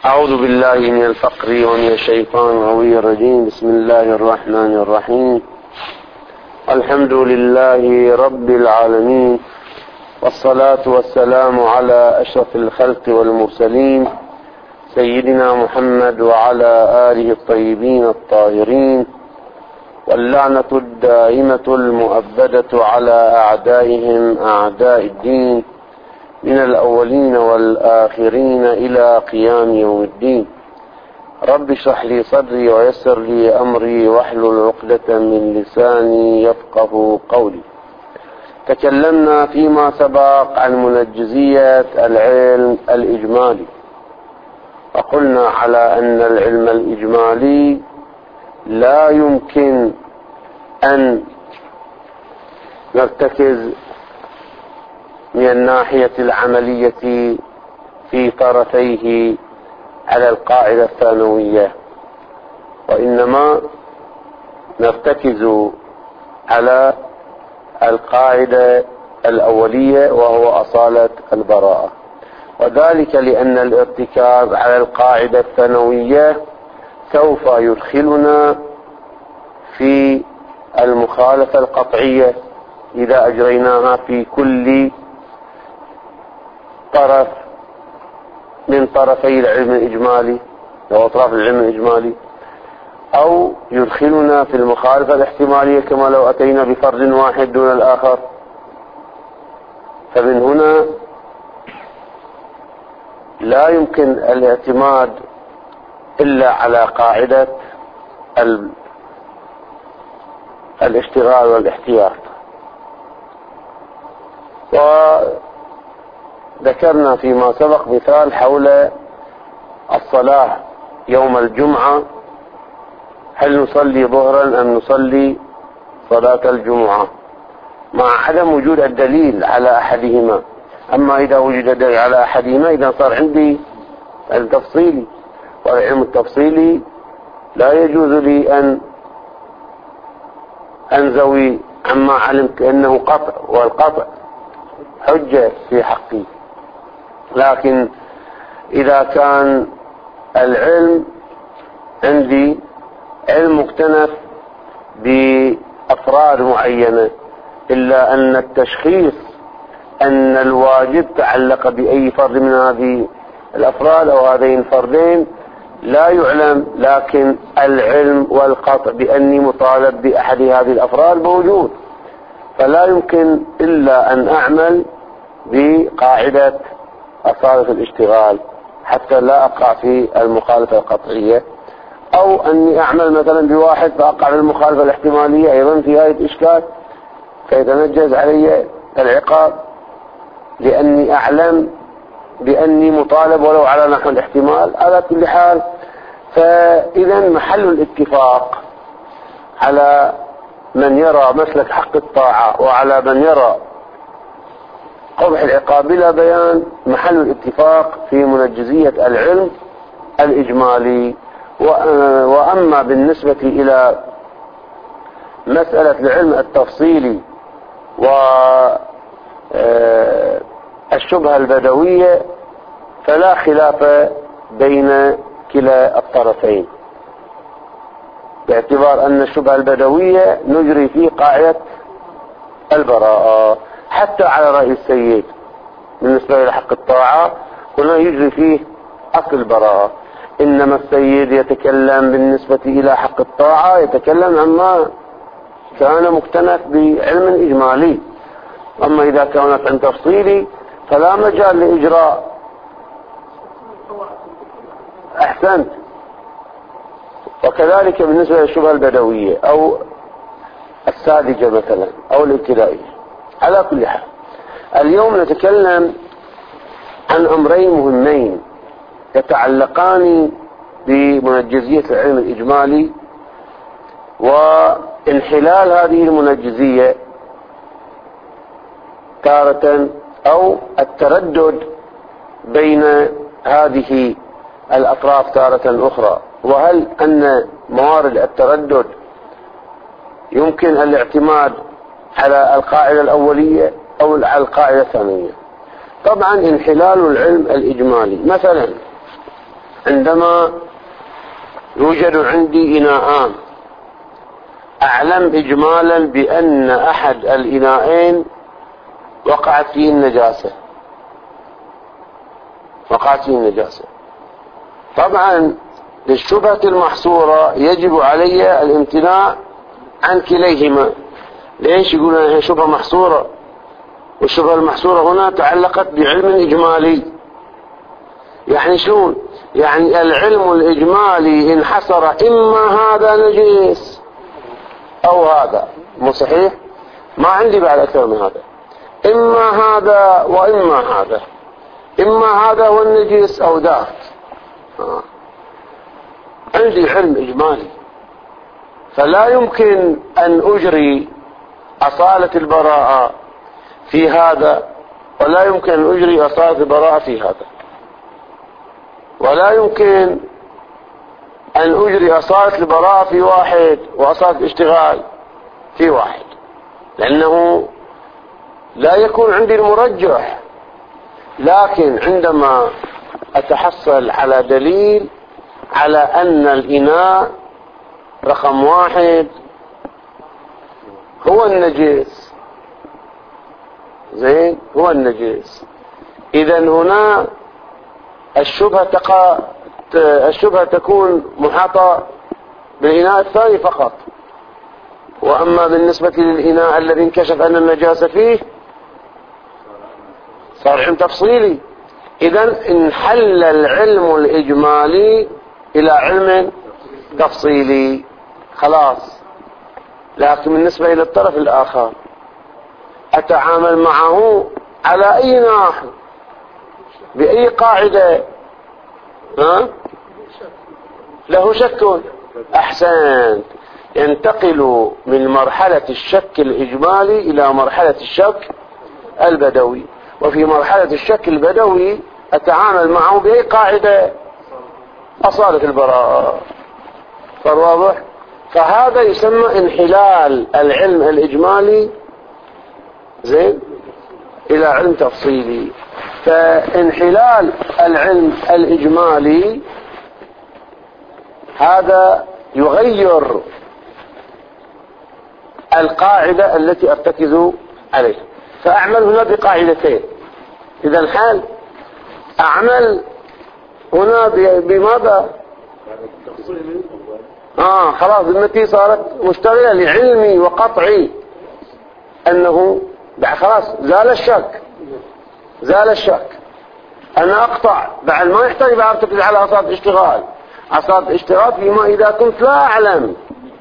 أعوذ بالله من الفقر ومن الشيطان الغوي الرجيم. بسم الله الرحمن الرحيم. الحمد لله رب العالمين، والصلاة والسلام على أشرف الخلق والمرسلين سيدنا محمد وعلى آله الطيبين الطاهرين، واللعنة الدائمة المؤبدة على أعدائهم أعداء الدين من الأولين والآخرين إلى قيام يوم الدين. رب اشرح لي صدري ويسر لي أمري واحلل عقدة من لساني يفقه قولي. تكلمنا فيما سبق عن منجزية العلم الإجمالي، وقلنا على أن العلم الإجمالي لا يمكن أن نرتكز من الناحية العملية في طرفيه على القاعدة الثانوية، وإنما نرتكز على القاعدة الأولية وهو أصالة البراءة، وذلك لأن الارتكاز على القاعدة الثانوية سوف يدخلنا في المخالفة القطعية إذا أجريناها في كل طرف من طرفي العلم الإجمالي أو أطراف العلم الإجمالي، أو يدخلنا في المخالفة الاحتمالية كما لو أتينا بفرد واحد دون الآخر. فمن هنا لا يمكن الاعتماد إلا على قاعدة الاشتغال والاحتياط. وذكرنا فيما سبق مثال حول الصلاة يوم الجمعة، هل نصلي ظهرا أم نصلي صلاة الجمعة، مع عدم وجود الدليل على أحدهما. أما إذا وجد الدليل على أحدهما إذا صار عندي التفصيلي، والعلم التفصيلي لا يجوز لي أن أنزوي عما علمت أنه قطع، والقطع حجة في حقي. لكن إذا كان العلم عندي علم مكتنف بأفراد معينة، إلا أن التشخيص أن الواجب تعلق بأي فرد من هذه الأفراد أو هذين الفردين لا يعلم، لكن العلم والقطع بأني مطالب بأحد هذه الأفراد موجود، فلا يمكن إلا أن أعمل بقاعدة أصالة الاشتغال حتى لا أقع في المخالفة القطعية، أو أني أعمل مثلا بواحد فأقع في المخالفة الاحتمالية أيضا في آية إشكال فيتنجز علي العقاب، لأني أعلم بأني مطالب ولو على نحو الاحتمال. على كل حال، فإذا محل الاتفاق على من يرى مسلك حق الطاعة وعلى من يرى قبح العقاب بلا بيان محل الاتفاق في منجزية العلم الإجمالي. وأما بالنسبة إلى مسألة العلم التفصيلي والشبهة البدوية فلا خلاف بين كلا الطرفين، باعتبار أن الشبهة البدوية نجري فيه قاعدة البراءة، حتى على رأي السيد بالنسبة إلى حق الطاعة كنا يجري فيه أصل البراءة، إنما السيد يتكلم بالنسبة إلى حق الطاعة يتكلم عما كان مكتنف بعلم إجمالي. أما إذا كانت عن تفصيلي فلا مجال لإجراء. أحسنت. وكذلك بالنسبة للشبهة البدوية أو الساذجة مثلا أو الابتدائية. على كل حال، اليوم نتكلم عن أمرين مهمين يتعلقان بمنجزية العلم الإجمالي وانحلال هذه المنجزية تارة، أو التردد بين هذه الأطراف تارة أخرى، وهل أن موارد التردد يمكن الاعتماد على القاعدة الأولية أو على القاعدة الثانوية. طبعا انحلال العلم الإجمالي، مثلا عندما يوجد عندي إناءان أعلم إجمالا بأن أحد الإناءين وقعت فيه النجاسة، طبعا للشبهة المحصورة يجب علي الامتناع عن كليهما. ليش؟ يقولون هي شبهة محصورة، والشبهة المحصورة هنا تعلقت بعلم إجمالي. يعني شلون؟ يعني العلم الإجمالي انحصر إما هذا نجس أو هذا، مو صحيح؟ ما عندي بعد أكثر من هذا، إما هذا وإما هذا، إما هذا هو النجس أو ذاك. عندي علم إجمالي، فلا يمكن أن أجري أصالة البراءة في هذا، ولا يمكن أن أجري أصالة البراءة في هذا، ولا يمكن أن أجري أصالة البراءة في واحد وأصالة الاشتغال في واحد، لأنه لا يكون عندي المرجح. لكن عندما أتحصل على دليل على أن الإناء رقم 1 هو النجس، زين، هو النجس، إذن هنا الشبهة تكون محاطة بالإناء الثاني فقط. وأما بالنسبة للإناء الذي انكشف أن النجاسة فيه صار علم تفصيلي. إذن انحل العلم الإجمالي إلى علم تفصيلي، خلاص. لكن بالنسبة إلى الطرف الآخر أتعامل معه على أي ناحية، بأي قاعدة؟ له شك، أحسنت، ينتقل من مرحلة الشك الإجمالي إلى مرحلة الشك البدوي. وفي مرحلة الشك البدوي أتعامل معه بأي قاعدة؟ أصالة البراءة. فالواضح؟ فهذا يسمى انحلال العلم الإجمالي، زين، إلى علم تفصيلي. فانحلال العلم الإجمالي هذا يغير القاعدة التي أرتكز عليها، فأعمل هنا بقاعدتين. إذا الحال أعمل هنا بماذا؟ خلاص التي صارت مشتغلة لعلمي وقطعي أنه خلاص زال الشك. أنا أقطع بعد ما يحتاج بعد أرتكز على أصالة الاشتغال. أصالة الاشتغال فيما إذا كنت لا أعلم،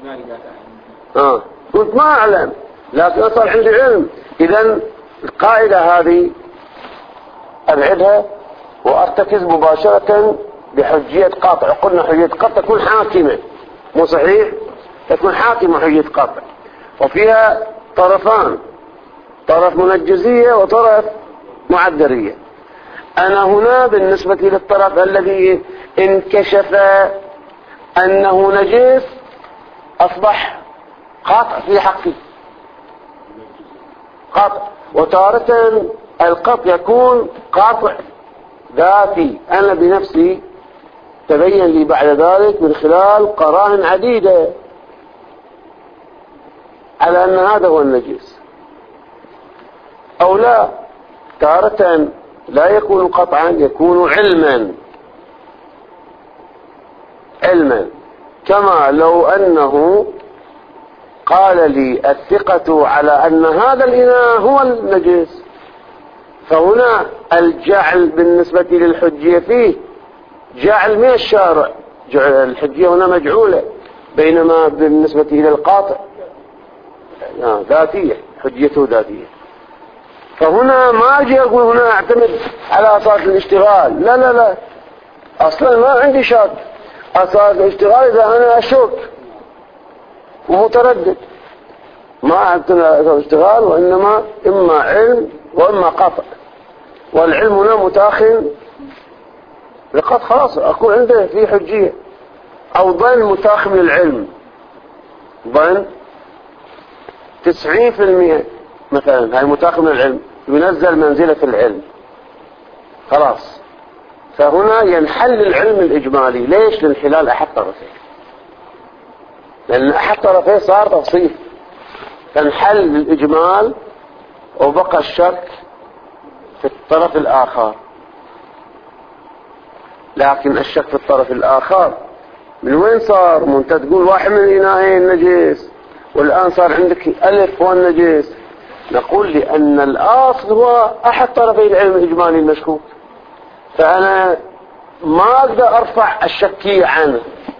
كنت ما أعلم لكن صار عندي علم. إذن القاعدة هذه أبعدها وأرتكز مباشرة بحجية قاطع. قلنا حجية قاطع تكون حاكمة، مو صحيح؟ تكون حاكمة حجية قاطع، وفيها طرفان، طرف منجزية وطرف معذرية. أنا هنا بالنسبة للطرف الذي انكشف أنه نجس أصبح قاطع في حقي، قاطع. وتارة القطع يكون قاطع ذاتي، أنا بنفسي تبين لي بعد ذلك من خلال قرائن عديدة على أن هذا هو النجس. أو لا، تارة لا يكون قطعا، يكون علما، كما لو أنه قال لي الثقة على أن هذا الإناء هو النجس، فهنا الجعل بالنسبة للحجية فيه جعل من الشارع، الحجية هنا مجعولة، بينما بالنسبة إلى القاطع ذاتية، حجيته ذاتية. فهنا ما أجي أقول هنا أعتمد على أصالة الاشتغال، لا، أصلا ما عندي شك. أصالة الاشتغال إذا أنا أشك ومتردد، ما أعتمد على أصالة الاشتغال، وإنما إما علم وإما قطع. والعلم هنا متاخن لقد خلاص أكون عنده في حجية، أو ظن متاخن للعلم، ظن 90% مثلا، هاي متاخن من العلم، ينزل منزلة العلم، خلاص فهنا ينحل العلم الإجمالي. ليش؟ لانحلال أحد طرفيه، لأن أحد طرفيه صار تفصيل، فانحل الإجمال وبقى الشك في الطرف الآخر. لكن الشك في الطرف الآخر من وين صار؟ انت تقول واحد من الإناءين نجس، والآن صار عندك ألف هو النجس. نقول لأن الأصل هو أحد طرفي العلم الإجمالي المشكوك، فأنا ما أقدر أرفع الشكية عنه.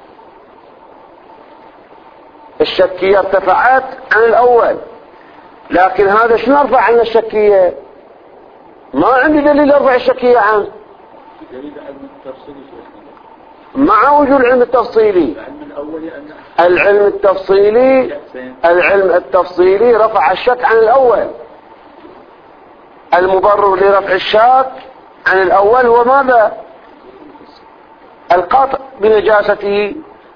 الشكية ارتفعت عن الأول، لكن هذا شنو أرفع عنه الشكية؟ ما عندي دليل أرفع الشكية عنه. مع وجود العلم التفصيلي. العلم التفصيلي رفع الشك عن الأول. المبرر لرفع الشك عن الأول هو ماذا؟ القطع بنجاسته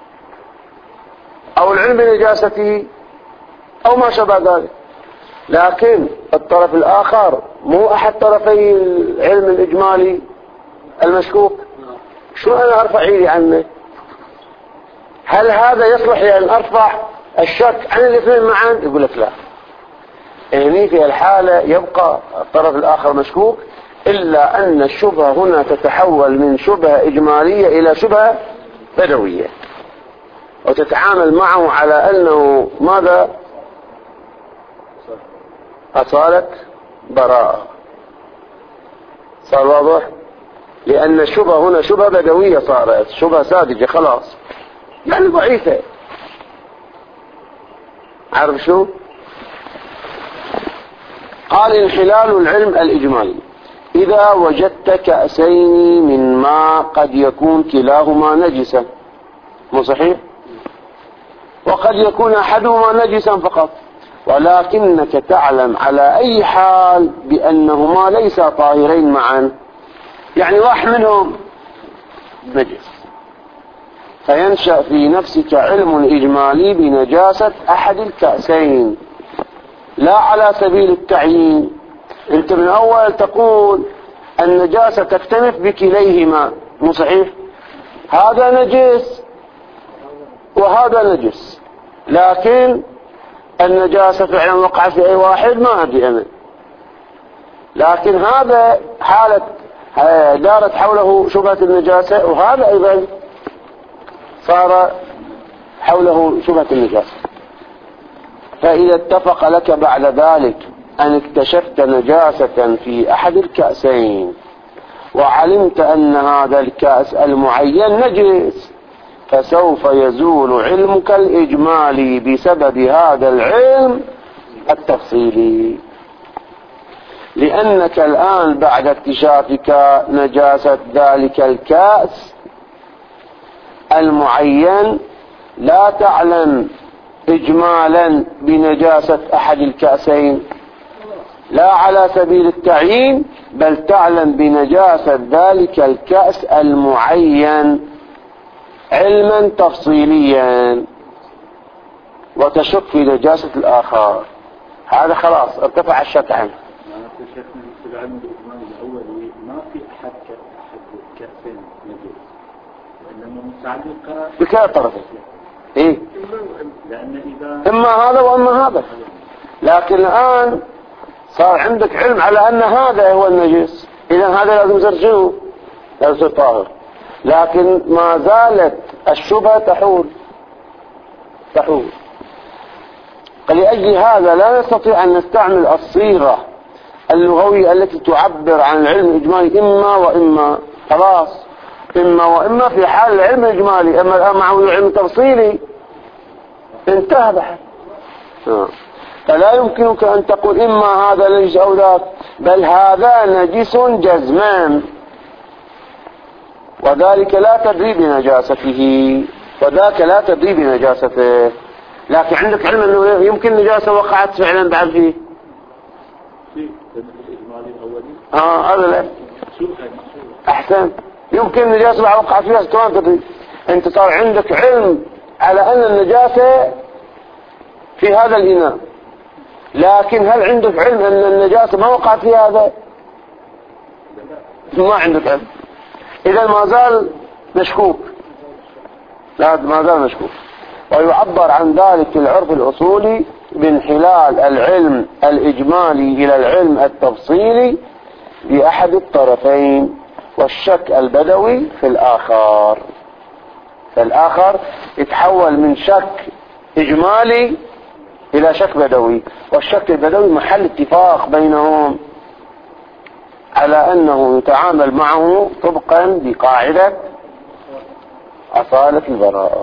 أو العلم بنجاسته أو ما شابه ذلك. لكن الطرف الآخر مو أحد طرفي العلم الإجمالي المشكوك، شو أنا أرفع إيدي عنه؟ هل هذا يصلح لأن أرفع الشك عن الاثنين معا؟ يقول لك لا، يعني في الحالة يبقى الطرف الآخر مشكوك، إلا أن الشبهة هنا تتحول من شبهة إجمالية إلى شبهة بدوية، وتتعامل معه على أنه ماذا؟ أصالة براءة. صار واضح؟ لأن الشبهة هنا شبهة بدوية، صارت شبهة ساذجة خلاص، يعني ضعيفة. عارف شو؟ قال انحلال العلم الإجمالي: إذا وجدت كأسين من ماء قد يكون كلاهما نجسا، مو صحيح؟ وقد يكون أحدهما نجسا فقط، ولكنك تعلم على أي حال بأنهما ليسا طاهرين معا، يعني واحد منهم نجس، فينشأ في نفسك علم إجمالي بنجاسة أحد الكأسين لا على سبيل التعيين. أنت من أول تقول النجاسة تكتنف بكليهما، مو صحيح؟ هذا نجس وهذا نجس، لكن النجاسة فعلا وقعت في أي واحد ما أدري أنا، لكن هذا حالة دارت حوله شبهة النجاسة، وهذا أيضا صار حوله شبهة النجاسة. فإذا اتفق لك بعد ذلك أن اكتشفت نجاسة في أحد الكأسين وعلمت أن هذا الكأس المعين نجس، فسوف يزول علمك الإجمالي بسبب هذا العلم التفصيلي، لأنك الآن بعد اكتشافك نجاسة ذلك الكأس المعين لا تعلم إجمالا بنجاسة أحد الكأسين لا على سبيل التعيين، بل تعلم بنجاسة ذلك الكأس المعين علما تفصيليا وتشك في نجاسة الآخر. هذا خلاص ارتفع الشك عنه. في العلم الإجمالي الأولي ما في أحد كأسين نجس، وإنما متعلقة بكلا طرفين. إيه؟ لأن إذا إما هذا وإما هذا، لكن الآن صار عندك علم على أن هذا هو النجس، إذا هذا لازم يصير شنو؟ لازم يصير طاهر، لكن ما زالت الشبهة تحول. فلأجل هذا لا نستطيع أن نستعمل الصيغة اللغوية التي تعبر عن العلم الإجمالي إما وإما، خلاص إما وإما في حال العلم الإجمالي. أما الآن معه العلم التفصيلي انتهى بحث. فلا يمكنك أن تقول إما هذا نجس أو ذاك، بل هذا نجس جزمان، وذلك لا تدري بنجاسته وذاك لا تدري بنجاسته، لكن عندك علم أنه يمكن نجاسة وقعت فعلا بعد فيه. هذا لا أحسن، يمكن نجاسة بعد وقعت فيها كمان تدري. أنت صار عندك علم على أن النجاسة في هذا الإناء، لكن هل عندك علم أن النجاسة ما وقعت في هذا؟ ما عندك علم. إذا ما زال مشكوك، لا ما زال مشكوك. ويعبر عن ذلك العرف الأصولي بانحلال العلم الإجمالي إلى العلم التفصيلي بأحد الطرفين، والشك البدوي في الآخر. فالآخر يتحول من شك إجمالي إلى شك بدوي، والشك البدوي محل اتفاق بينهم على أنه يتعامل معه طبقا بقاعدة أصالة البراءة،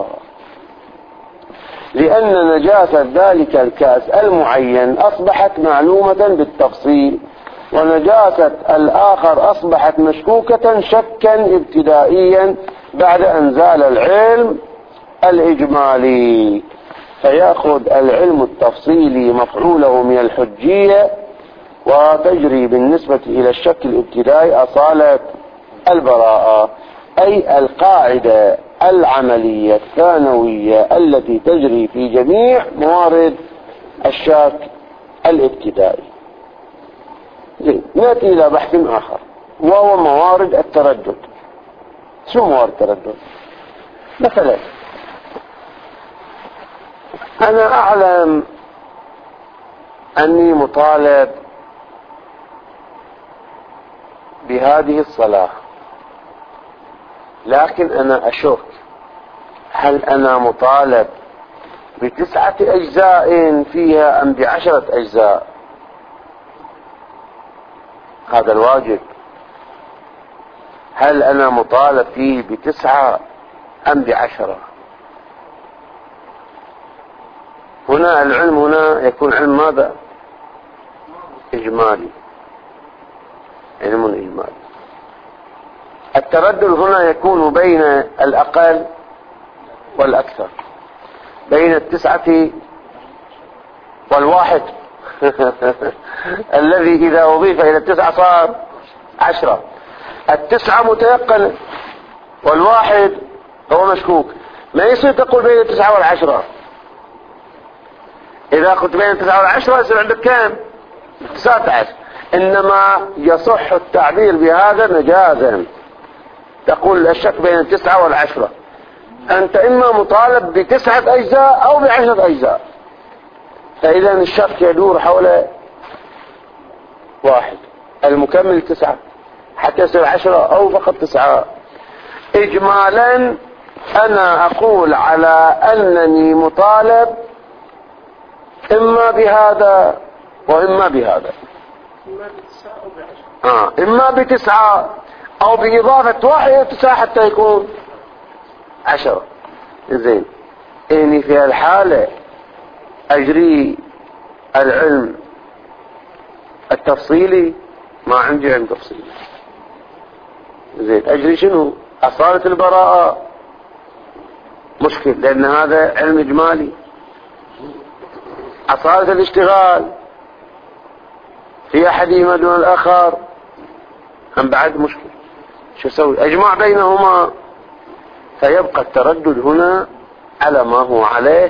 لأن نجاسة ذلك الكأس المعين أصبحت معلومة بالتفصيل، ونجاسة الآخر أصبحت مشكوكة شكا ابتدائيا بعد أن زال العلم الإجمالي، فيأخذ العلم التفصيلي مفعوله من الحجية، وتجري بالنسبة إلى الشك الابتدائي أصالة البراءة، أي القاعدة العملية الثانوية التي تجري في جميع موارد الشك الابتدائي. نأتي إلى بحث آخر، وهو موارد التردد. شو موارد التردد؟ مثلا أنا أعلم أني مطالب بهذه الصلاة، لكن أنا أشك هل أنا مطالب ب9 أجزاء فيها أم ب10 أجزاء؟ هذا الواجب، هل أنا مطالب فيه ب9 أم ب10؟ هنا العلم هنا يكون علم ماذا؟ إجمالي، علم إجمالي. التردد هنا يكون بين الأقل والأكثر، بين 9 والواحد الذي إذا أضيف إلى 9 صار 10. 9 متيقنة والواحد هو مشكوك، ما يصير تقول بين 9 وال10. إذا قلت بين 9 وال10 يصير عندك كم؟ 19. إنما يصح التعبير بهذا مجازا، تقول الشك بين 9 وال10، أنت إما مطالب ب9 أجزاء أو ب10 أجزاء، فإذا الشك يدور حول واحد المكمل 9 حتى يصير 10 أو فقط 9. إجمالا أنا أقول على أنني مطالب إما بهذا وإما بهذا، إما ب9 أو بإضافة 1 إلى 9 حتى يكون 10. زين، إني في الحالة أجري العلم التفصيلي، ما عندي علم تفصيلي. زين، أجري شنو؟ أصالة البراءة، مشكل لأن هذا علم إجمالي. أصالة الاشتغال في أحدهما دون الآخر هم بعد مشكل، شو أسوي؟ أجمع بينهما، فيبقى التردد هنا على ما هو عليه.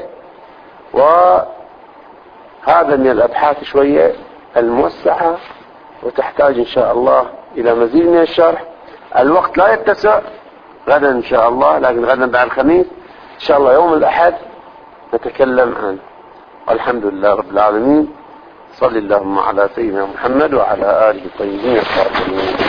وهذا من الأبحاث شوية الموسعة، وتحتاج إن شاء الله إلى مزيد من الشرح. الوقت لا يتسع غدا إن شاء الله، لكن غدا بعد الخميس إن شاء الله يوم الأحد نتكلم عنه. والحمد لله رب العالمين. صلى اللهم على سيدنا محمد وعلى آله الطيبين الطاهرين.